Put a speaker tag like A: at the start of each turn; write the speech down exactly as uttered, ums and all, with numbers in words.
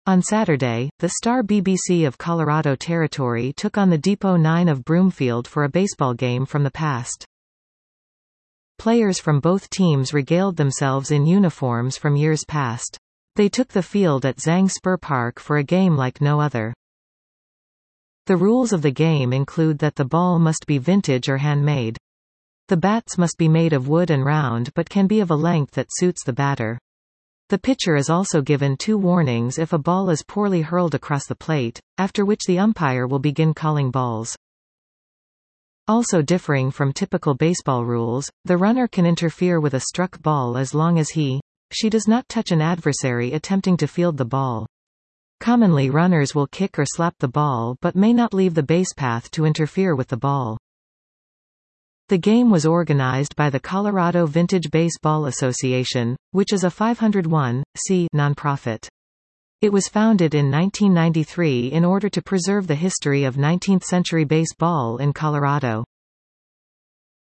A: On Saturday, the Star B B C of Colorado Territory took on the Depot nine of Broomfield for a baseball game from the past. Players from both teams regaled themselves in uniforms from years past. They took the field at Zhang Spur Park for a game like no other. The rules of the game include that the ball must be vintage or handmade. The bats must be made of wood and round but can be of a length that suits the batter. The pitcher is also given two warnings if a ball is poorly hurled across the plate, after which the umpire will begin calling balls. Also differing from typical baseball rules, the runner can interfere with a struck ball as long as he, she does not touch an adversary attempting to field the ball. Commonly runners will kick or slap the ball but may not leave the base path to interfere with the ball. The game was organized by the Colorado Vintage Baseball Association, which is a five hundred one c nonprofit. It was founded in nineteen ninety-three in order to preserve the history of nineteenth century baseball in Colorado.